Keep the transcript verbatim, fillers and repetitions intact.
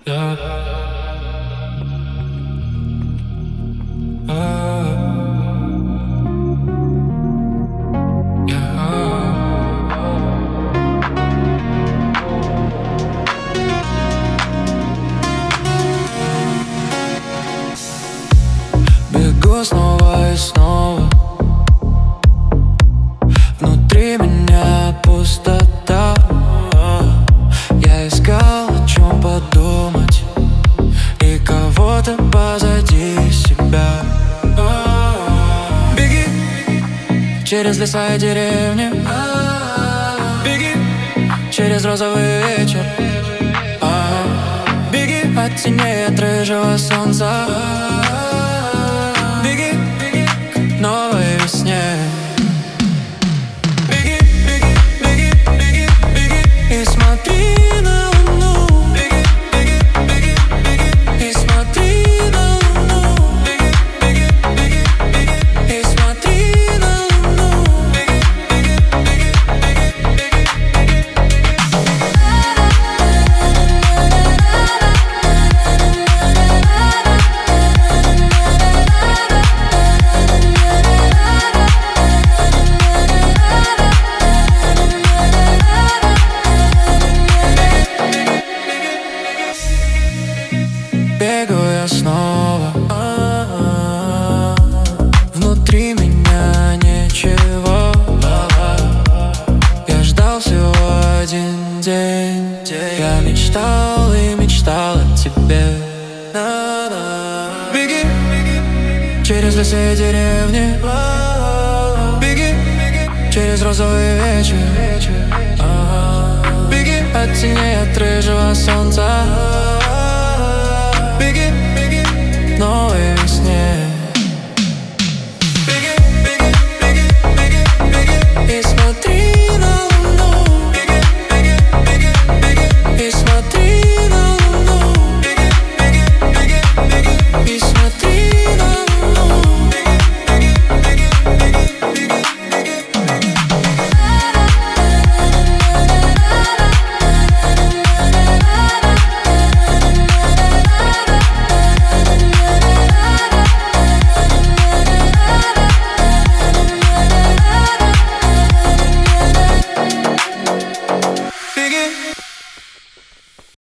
yeah. Ah, yeah. Бегу снова и снова, внутри меня пустота. Я искал, о чем подумать, и кого-то позади себя. Беги через леса и деревни, беги через розовый вечер, беги от теней, от рыжего солнца. Беги к новой весне. Беги, беги, беги, беги, беги и смотри на луну. Беги, беги, беги, беги и смотри на луну. Беги, беги, беги, беги и смотри на луну. Беги, беги, беги, беги, беги, бегу я снова, внутри меня ничего. Я ждал всего один день. Я мечтал и мечтал о тебе. Беги через леса и деревни, беги через розовый вечер, беги от теней, от рыжего солнца.